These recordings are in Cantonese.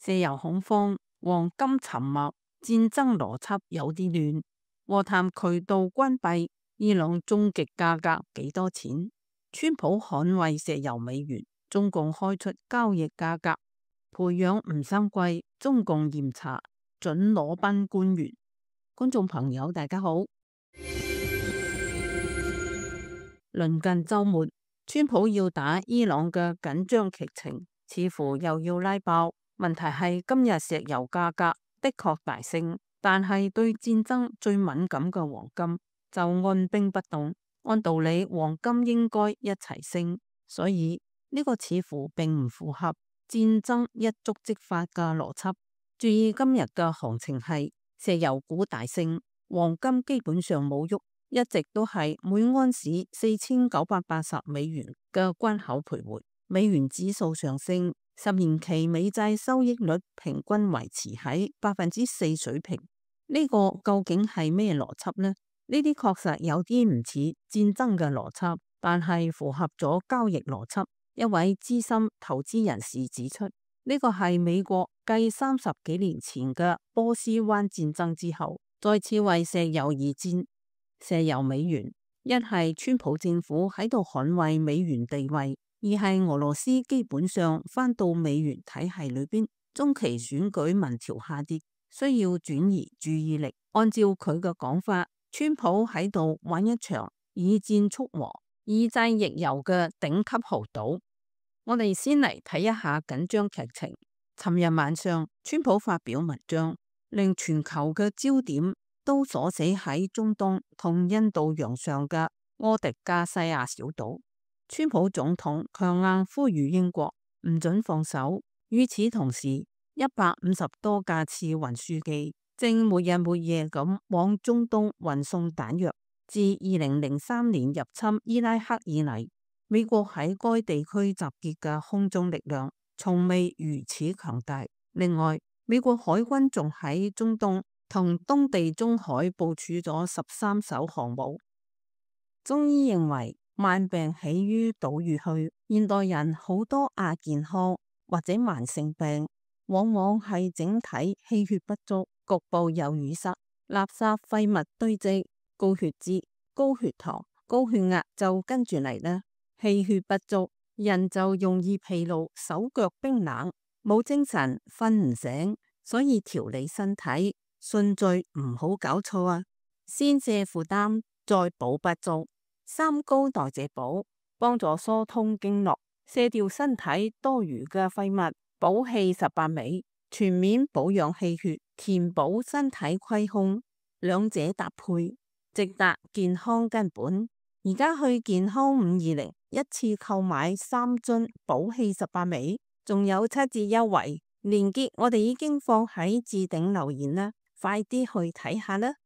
石油恐慌、黃金沉沒、戰爭邏輯有啲亂，和談渠道關閉，伊朗終極價格幾多錢？川普捍衛石油美元，中共開出交易價格，培養吳三桂，中共嚴查准裸奔官員。觀眾朋友大家好，鄰近週末，川普要打伊朗嘅緊張劇情似乎又要拉爆。問題係今日石油價格的確大升，但係對戰爭最敏感嘅黃金就按兵不動。按道理黃金應該一齊升，所以呢個似乎並唔符合戰爭一觸即發嘅邏輯。注意今日嘅行情係石油股大升，黃金基本上冇喐，一直都係每盎司$4980嘅關口徘徊。美元指數上升，10年期美債收益率平均維持喺4%水平。呢個究竟係咩邏輯呢？呢啲確實有啲唔似戰爭嘅邏輯，但係符合咗交易邏輯。一位資深投資人士指出，呢個係美國繼30幾年前嘅波斯灣戰爭之後，再次為石油而戰。石油美元，一係川普政府喺度捍衛美元地位，二係俄羅斯基本上返到美元體系裏邊。中期選舉民調下跌，需要轉移注意力。按照佢嘅講法，川普喺度玩一場以戰促和、以債易油嘅頂級豪賭。我哋先嚟睇一下緊張劇情。尋日晚上，川普發表文章，令全球嘅焦點都鎖死喺中東同印度洋上嘅柯迪加西亞小島。川普總統強硬呼籲英國唔准放手。與此同時，150多架次運輸機正沒日沒夜咁往中東運送彈藥。自2003年入侵伊拉克以嚟，美國喺該地區集結嘅空中力量從未如此強大。另外，美國海軍仲喺中東同東地中海部署咗13艘航母。中醫認為，萬病起於島嶼虛，現代人好多亞健康或者慢性病，往往係整體氣血不足，局部有淤塞，垃圾廢物堆積，高血脂、高血糖、高血壓就跟住嚟啦。氣血不足，人就容易疲勞，手腳冰冷，冇精神，瞓唔醒。所以調理身體順序唔好搞錯啊！先卸負擔，再補不足。三高代謝補，幫助疏通經絡，卸掉身體多餘嘅廢物，補氣18味，全面保養氣血，填補身體虧空，兩者搭配，直達健康根本。而家去健康520，一次購買3樽補氣18味，仲有7折優惠，連結我哋已經放喺置頂留言啦，快啲去睇下啦！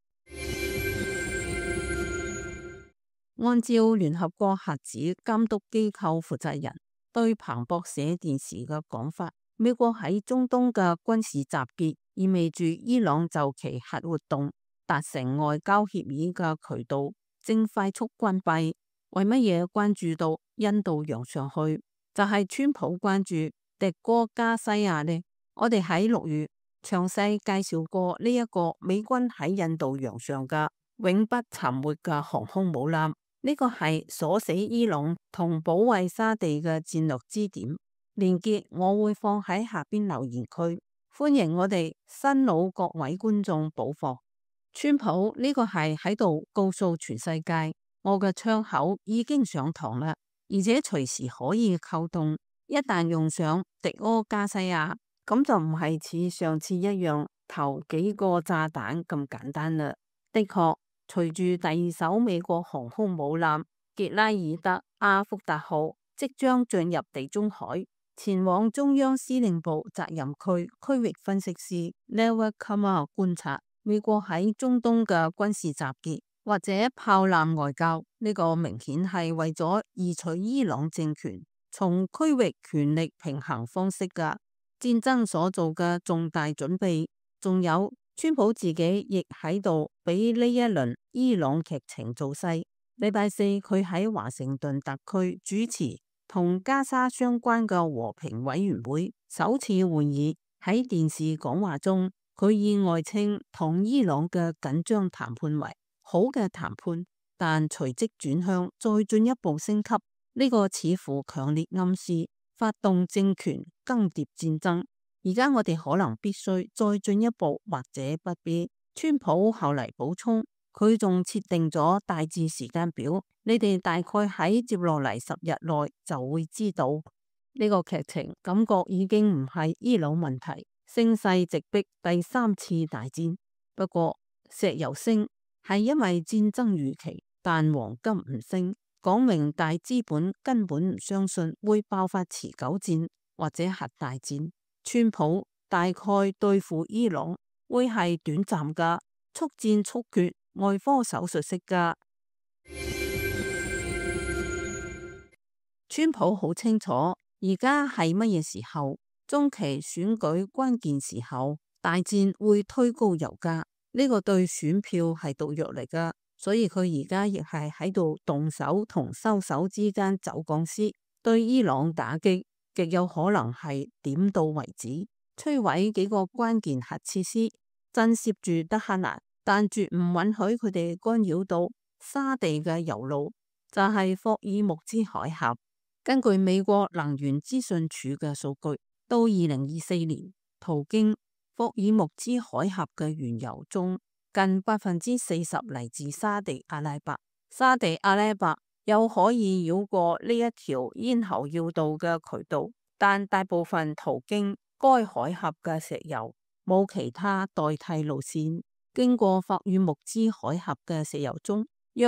按照聯合國核子監督機構負責人對彭博社電視嘅講法，美國喺中東嘅軍事集結意味住伊朗就其核活動達成外交協議嘅渠道正快速關閉。為乜嘢關注到印度洋上去？就係川普關注迪戈加西亞呢？我哋喺6月詳細介紹過呢一個美軍喺印度洋上嘅永不沉沒嘅航空母艦。呢個係鎖死伊朗同保衛沙地嘅戰略支點，連結我會放喺下邊留言區，歡迎我哋新老各位觀眾補課。川普呢個係喺度告訴全世界，我嘅槍口已經上膛啦，而且隨時可以扣動，一旦用上迪戈加西亞，咁就唔係似上次一樣投幾個炸彈咁簡單啦。的確，隨住第2艘美國航空母艦傑拉爾德阿福達號即將進入地中海，前往中央司令部責任區區域分析師 Lever Kamal 觀察美國喺中東嘅軍事集結或者炮艦外交，呢個明顯係為咗移除伊朗政權從區域權力平衡方式嘅戰爭所做嘅重大準備。仲有川普自己亦喺度俾呢一輪伊朗劇情造勢。禮拜四佢喺華盛頓特區主持同加沙相關嘅和平委員會首次會議， 喺電視講話中，佢意外稱同伊朗嘅緊張談判為好嘅談判，但隨即轉向再進一步升級。呢個似乎強烈暗示發動政權更迭戰爭。而家我哋可能必須再進一步，或者不必。川普後嚟補充，佢仲設定咗大致時間表，你哋大概喺接落嚟10日內就會知道。呢個劇情感覺已經唔係伊朗問題，聲勢直逼第3次大戰。不過石油升係因為戰爭預期，但黃金唔升，講明大資本根本唔相信會爆發持久戰或者核大戰。川普大概對付伊朗會係短暫噶，速戰速決，外科手術式噶。川普好清楚而家係乜嘢時候，中期選舉關鍵時候，大戰會推高油價，呢個對選票係毒藥嚟噶，所以佢而家亦係喺度動手同收手之間走鋼絲，對伊朗打擊極有可能係點到為止，摧毀幾個關鍵核設施，震懾住德黑蘭，但絕唔允許佢哋干擾到沙地嘅油路，就係霍爾木茲海峽。根據美國能源資訊署嘅數據，到2024年，途經霍爾木茲海峽嘅原油中，近40%嚟自沙地阿拉伯。沙地阿拉伯有可以繞過呢一條咽喉要道嘅渠道，但大部分途經該海峽嘅石油冇其他代替路線。經過霍爾木茲海峽嘅石油中，約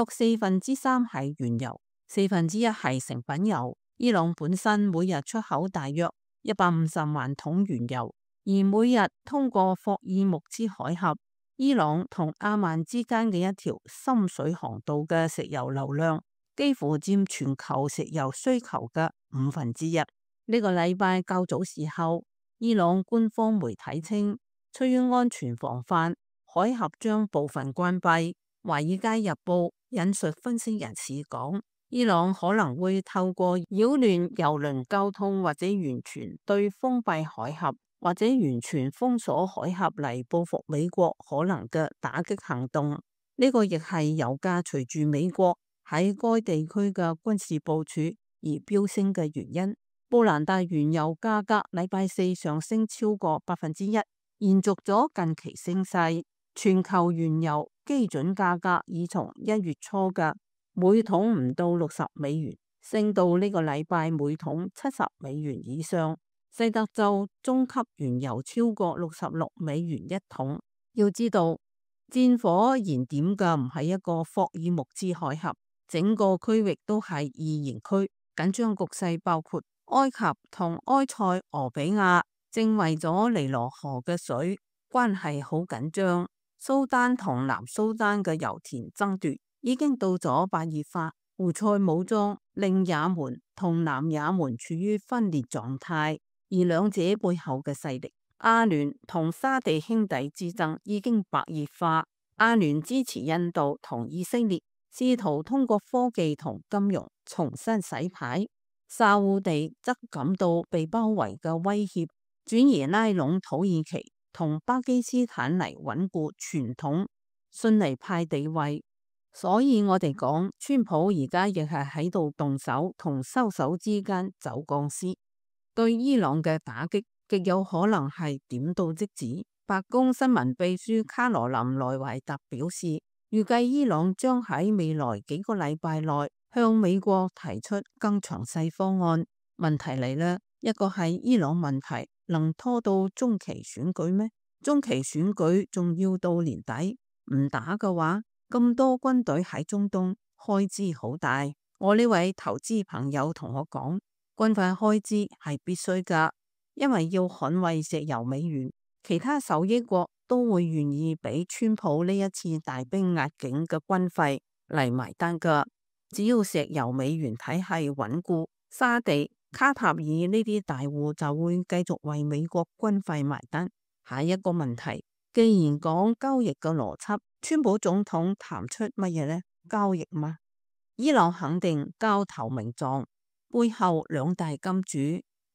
3/4係原油，1/4係成品油。伊朗本身每日出口大約150萬桶原油，而每日通過霍爾木茲海峽，伊朗同阿曼之間嘅一條深水航道嘅石油流量幾乎佔全球石油需求嘅1/5。呢個禮拜較早時候，伊朗官方媒體稱，出於安全防範，海峽將部分關閉。華爾街日報引述分析人士講，伊朗可能會透過擾亂油輪交通，或者完全對封閉海峽，或者完全封鎖海峽嚟報復美國可能嘅打擊行動。呢個亦係油價隨住美國喺該地區嘅軍事部署而飆升嘅原因。布蘭特原油價格禮拜4上升超過1%，延續咗近期升勢。全球原油基準價格已從1月初嘅每桶唔到$60升到呢個禮拜每桶$70以上。西德州中級原油超過$66一桶。要知道，戰火燃點嘅唔係一個霍爾木茲海峽，整個區域都係易燃區。緊張局勢包括埃及同埃塞俄比亞正為咗尼羅河嘅水關係好緊張。蘇丹同南蘇丹嘅油田爭奪已經到咗白熱化，胡塞武裝令也門同南也門處於分裂狀態，而兩者背後嘅勢力阿聯同沙地兄弟之爭已經白熱化。阿聯支持印度同以色列，試圖通過科技同金融重新洗牌。沙烏地則感到被包圍嘅威脅，轉而拉攏土耳其同巴基斯坦嚟穩固傳統遜尼派地位。所以我哋講，川普而家亦係喺度動手同收手之間走鋼絲，對伊朗嘅打擊極有可能係點到即止。白宮新聞秘書卡羅琳萊維特表示，預計伊朗將喺未來幾個禮拜內向美國提出更詳細方案。問題嚟啦，一個係伊朗問題能拖到中期選舉咩？中期選舉仲要到年底，唔打嘅話，咁多軍隊喺中東，開支好大。我呢位投資朋友同我講，軍費開支係必須噶，因為要捍衛石油美元，其他受益國都會願意俾川普呢一次大兵壓境嘅軍費嚟埋單噶。只要石油美元體系穩固，沙地、卡塔爾呢啲大戶就會繼續為美國軍費埋單。下一個問題，既然講交易嘅邏輯，川普總統談出乜嘢呢？交易嗎？伊朗肯定交投名狀，背後兩大金主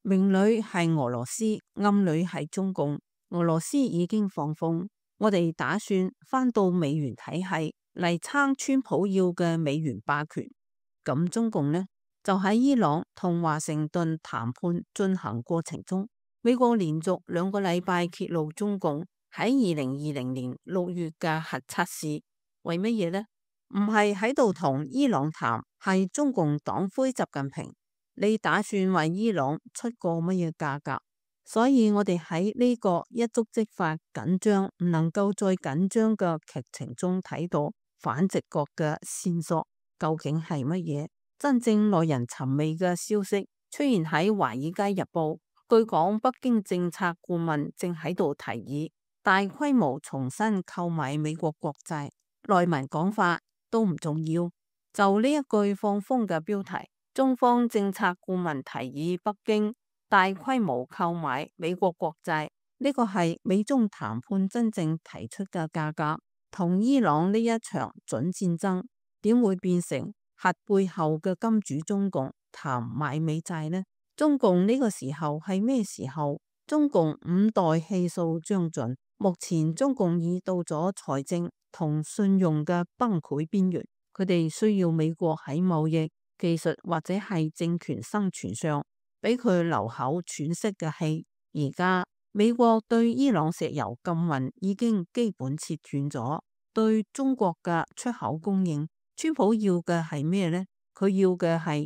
明裏係俄羅斯，暗裏係中共。俄羅斯已經放風，我哋打算返到美元體系嚟撐川普要嘅美元霸權。咁中共呢，就喺伊朗同華盛頓談判進行過程中，美國連續2個禮拜揭露中共喺2020年6月嘅核測試，為乜嘢呢？唔係喺度同伊朗談，係中共黨魁習近平，你打算為伊朗出個乜嘢價格？所以我哋喺呢個一觸即發緊張唔能夠再緊張嘅劇情中睇到反直覺嘅線索究竟係乜嘢？真正耐人尋味嘅消息出現喺《華爾街日報》，據講北京政策顧問正喺度提議大規模重新購買美國國債。內文講法都唔重要，就呢一句放風嘅標題，中方政策顧問提議北京大規模購買美國國債，呢個係美中談判真正提出嘅價格。同伊朗呢一場準戰爭點會變成核背後嘅金主中共談買美債呢？中共呢個時候係咩時候？中共5代氣數將盡，目前中共已到咗財政同信用嘅崩潰邊緣，佢哋需要美國喺貿易、技術或者係政權生存上俾佢留口喘息嘅氣。而家美國對伊朗石油禁運已經基本切斷咗對中國嘅出口供應。川普要嘅係咩呢？佢要嘅係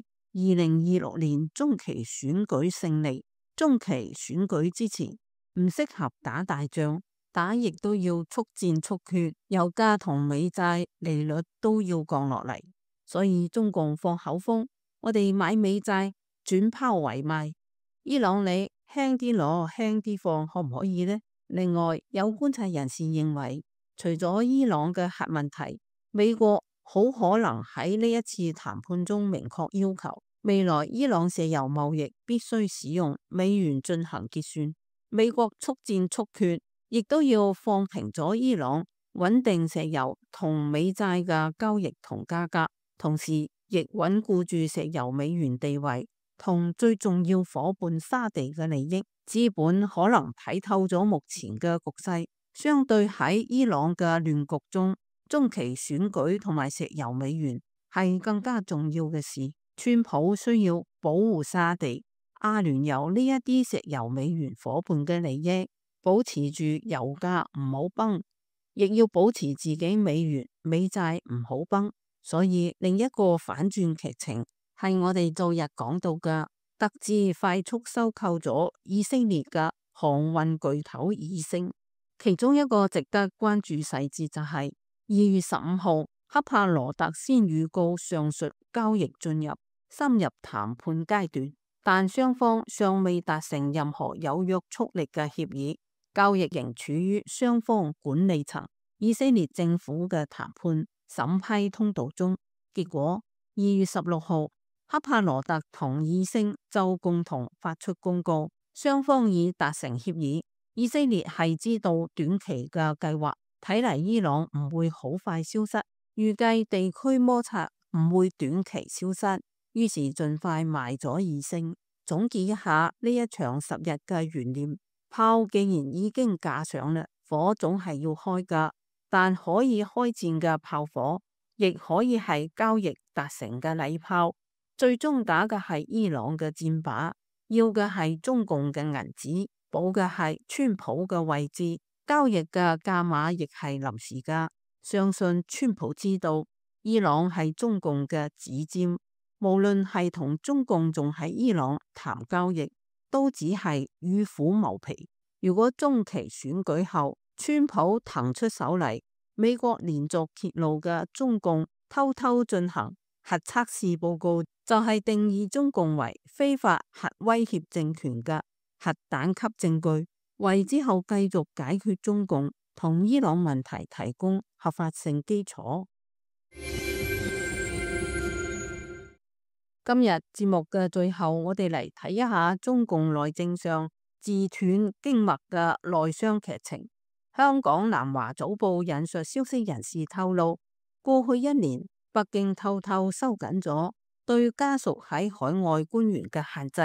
2026年中期選舉勝利。中期選舉之前唔適合打大仗，打亦都要速戰速決，油價同美債利率都要降落嚟。所以中共放口風，我哋買美債轉拋為賣。伊朗你輕啲攞，輕啲放，可唔可以呢？另外有觀察人士認為，除咗伊朗嘅核問題，美國好可能喺呢一次談判中明確要求，未來伊朗石油貿易必須使用美元進行結算。美國速戰速決，亦都要放平咗伊朗，穩定石油同美債嘅交易同價格，同時亦穩固住石油美元地位同最重要夥伴沙地嘅利益。資本可能睇透咗目前嘅局勢，相對喺伊朗嘅亂局中，中期選舉同埋石油美元係更加重要嘅事。川普需要保護沙地、阿聯酋呢一啲石油美元夥伴嘅利益，保持住油價唔好崩，亦要保持自己美元美債唔好崩。所以另一個反轉劇情係我哋昨日講到嘅，特致快速收購咗以色列嘅航運巨頭以星。其中一個值得關注細節就係2月15號，喀帕羅特先預告上述交易進入深入談判階段，但雙方尚未達成任何有約束力嘅協議，交易仍處於雙方管理層以色列政府嘅談判審批通道中。結果2月16號，喀帕羅特同以星就共同發出公告，雙方已達成協議。以色列係知道短期嘅計劃，睇嚟伊朗唔會好快消失，預計地區摩擦唔會短期消失，於是盡快賣咗以星。總結一下呢一場10日嘅懸念，炮既然已經架上啦，火總係要開噶，但可以開戰嘅炮火，亦可以係交易達成嘅禮炮，最終打嘅係伊朗嘅箭靶，要嘅係中共嘅銀紙，保嘅係川普嘅位置，交易嘅價碼亦係臨時噶。相信川普知道伊朗係中共嘅指尖，無論係同中共仲喺伊朗談交易，都只係與虎謀皮。如果中期選舉後川普騰出手嚟，美國連續揭露嘅中共偷偷進行核測試報告，就係定義中共為非法核威脅政權嘅核彈級證據，為之後繼續解決中共同伊朗問題提供合法性基礎。今日節目嘅最後，我哋嚟睇一下中共內政上自斷經脈嘅內傷劇情。香港南華早報引述消息人士透露，過去1年，北京偷偷收緊咗對家屬喺海外官員嘅限制，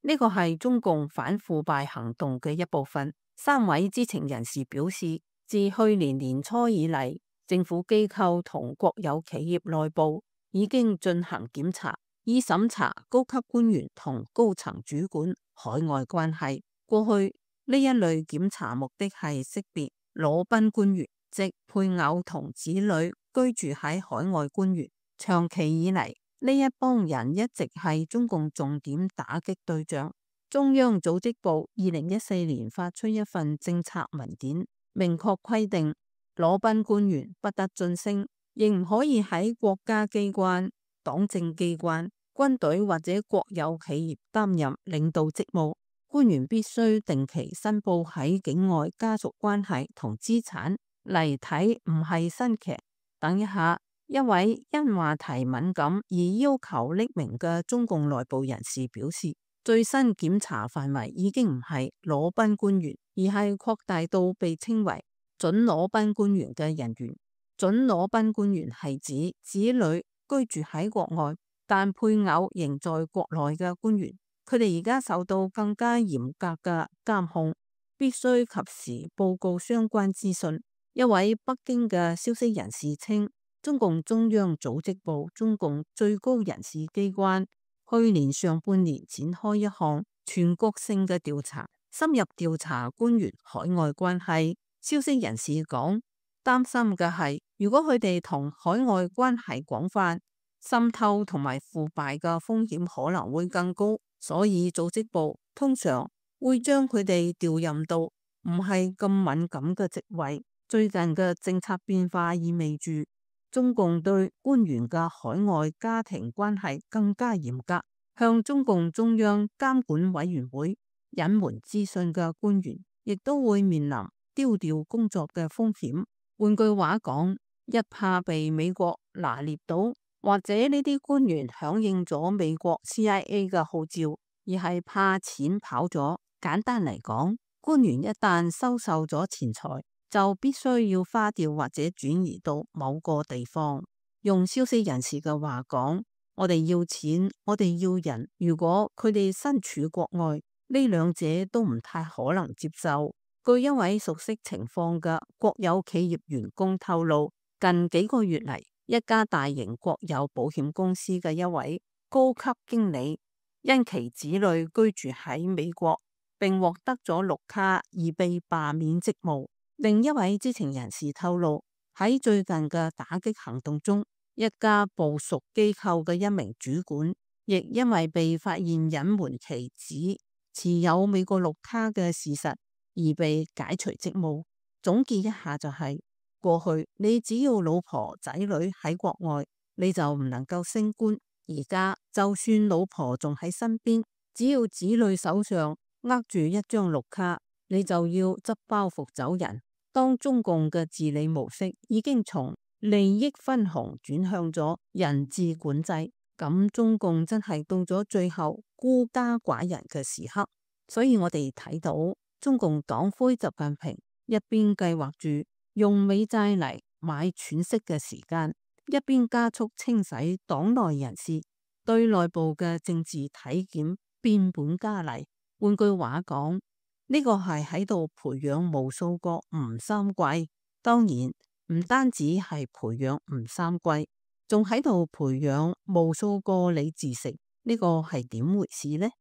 呢個係中共反腐敗行動嘅一部分。3位知情人士表示，自去年年初以嚟，政府機構同國有企業內部已經進行檢查，以審查高級官員同高層主管海外關係。過去呢一類檢查目的係識別裸奔官員，即配偶同子女居住喺海外官員。長期以嚟，呢一幫人一直係中共重點打擊對象。中央組織部2014年發出一份政策文件，明確規定裸奔官員不得晉升，亦唔可以喺國家機關、黨政機關、軍隊或者國有企業擔任領導職務。官員必須定期申報喺境外家族關係同資產。嚟睇唔係新劇。等一下，一位因話題敏感而要求匿名嘅中共內部人士表示，最新檢查範圍已經唔係裸奔官員，而係擴大到被稱為準裸奔官員嘅人員。準裸奔官員係指子女居住喺國外，但配偶仍在國內嘅官員。佢哋而家受到更加嚴格嘅監控，必須及時報告相關資訊。一位北京嘅消息人士稱，中共中央組織部中共最高人事機關去年上半年展開一項全國性嘅調查，深入調查官員海外關係。消息人士講，擔心嘅係如果佢哋同海外關係廣泛，滲透同埋腐敗嘅風險可能會更高，所以組織部通常會將佢哋調任到唔係咁敏感嘅職位。最近嘅政策變化意味住中共對官員嘅海外家庭關係更加嚴格，向中共中央監管委員會隱瞞資訊嘅官員亦都會面臨丟掉工作嘅風險。換句話講，一怕被美國拿捏到，或者呢啲官員響應咗美國 CIA 嘅號召，而係怕錢跑咗。簡單嚟講，官員一旦收受咗錢財，就必須要花掉或者轉移到某個地方。用消息人士嘅話講，我哋要錢，我哋要人。如果佢哋身處國外，呢兩者都唔太可能接受。據一位熟悉情況嘅國有企業員工透露，近幾個月嚟，一家大型國有保險公司嘅一位高級經理，因其子女居住喺美國，並獲得咗綠卡而被罷免職務。另一位知情人士透露，喺最近嘅打擊行動中，一家部屬機構嘅一名主管，亦因為被發現隱瞞其子持有美國綠卡嘅事實而被解除職務。總結一下就係，過去你只要老婆仔女喺國外，你就唔能夠升官。而家就算老婆仲喺身邊，只要子女手上握住一張綠卡，你就要執包袱走人。當中共嘅治理模式已經從利益分紅轉向咗人治管制，咁中共真係到咗最後孤家寡人嘅時刻。所以我哋睇到中共黨魁習近平一邊計劃住用美債嚟買喘息嘅時間，一邊加速清洗黨內人士，對內部嘅政治體檢變本加厲。換句話講，呢個係喺度培養無數個吳三桂，當然唔單止係培養吳三桂，仲喺度培養無數個李自成。呢個係點回事呢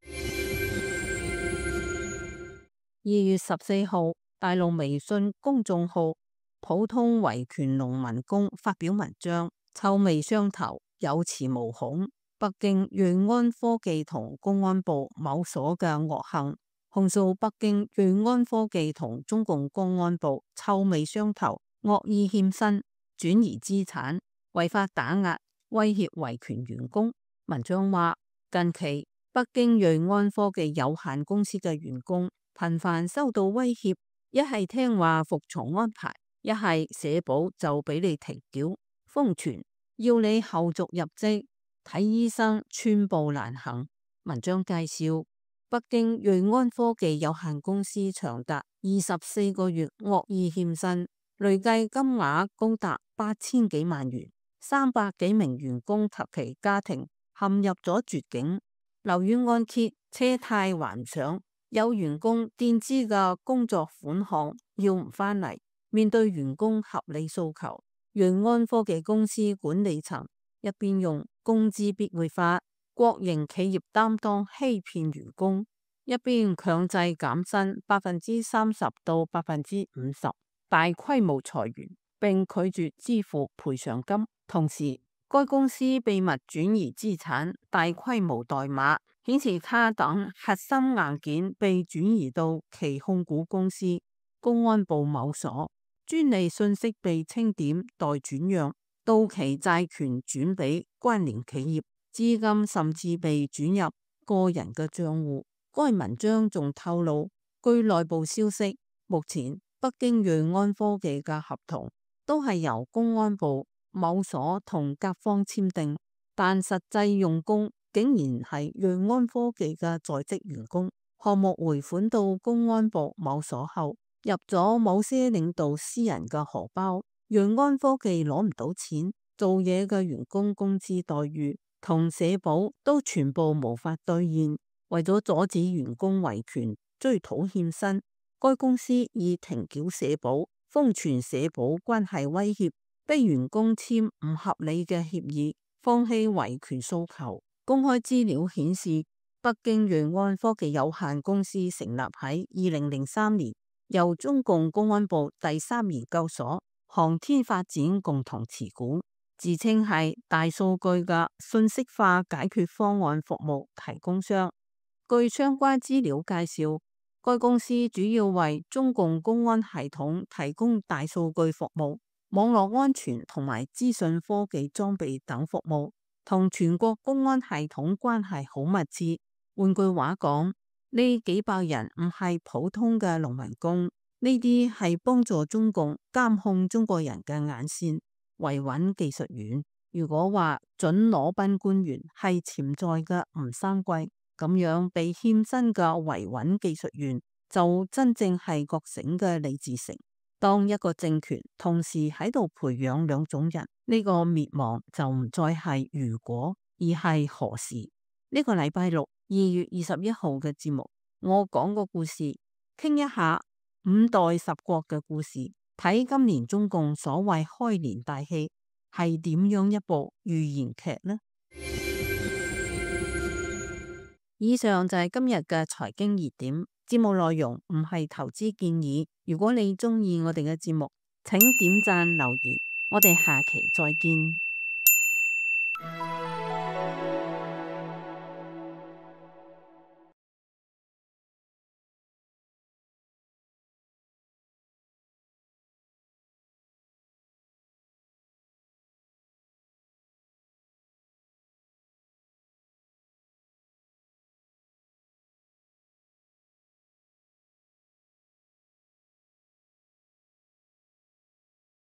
？2月14號，大陸微信公眾號普通維權農民工發表文章，臭味相投，有恃無恐。北京瑞安科技同公安部某所嘅惡行，控訴北京瑞安科技同中共公安部臭味相投，惡意欠薪、轉移資產、違法打壓、威脅維權員工。文章話，近期北京瑞安科技有限公司嘅員工頻繁收到威脅，一係聽話服從安排，一係社保就俾你停繳，瘋傳要你後續入職、睇醫生，寸步難行。文章介紹，北京瑞安科技有限公司長達24個月惡意欠薪，累計金額高達8000幾萬元，300幾名員工及其家庭陷入咗絕境。 樓宇按揭、車貸還唔上，有員工墊資嘅工作款項要唔返嚟。面對員工合理訴求，瑞安科技公司管理層一邊用工資必會發、國營企業擔當欺騙員工，一邊強制減薪30%到50%，大規模裁員，並拒絕支付賠償金。同時，該公司秘密轉移資產，大規模代碼顯示他等核心硬件被轉移到其控股公司公安部某所，專利信息被清點待轉讓，到期債權轉俾關聯企業，資金甚至被轉入個人嘅賬戶。該文章仲透露，據內部消息，目前北京瑞安科技嘅合同都係由公安部某所同甲方簽訂，但實際用工竟然係瑞安科技嘅在職員工。項目回款到公安部某所後，入咗某些領導私人嘅荷包，瑞安科技攞唔到錢，做嘢嘅員工工資待遇同社保都全部無法兌現。為咗阻止員工維權追討欠薪，該公司以停繳社保、封存社保關係威脅，逼員工簽唔合理嘅協議，放棄維權訴求。公開資料顯示，北京瑞安科技有限公司成立喺2003年，由中共公安部第3研究所、航天發展共同持股，自稱係大數據嘅信息化解決方案服務提供商。據相關資料介紹，該公司主要為中共公安系統提供大數據服務、網絡安全同埋資訊科技裝備等服務，同全國公安系統關係好密切。換句話講，呢幾百人唔係普通嘅農民工，呢啲係幫助中共監控中國人嘅眼線、維穩技術員。如果話準裸奔官員係潛在嘅吳三桂，咁樣被欠薪嘅維穩技術員就真正係覺醒嘅李自成。當一個政權同時喺度培養兩種人，呢個滅亡就唔再係如果，而係何時。呢個禮拜六2月21號嘅節目，我講個故事，傾一下5代10國嘅故事，睇今年中共所謂開年大戲係點樣一部預言劇呢？以上就係今日嘅財經熱點，節目內容唔係投資建議。如果你中意我哋嘅節目，請點讚留言，我哋下期再見。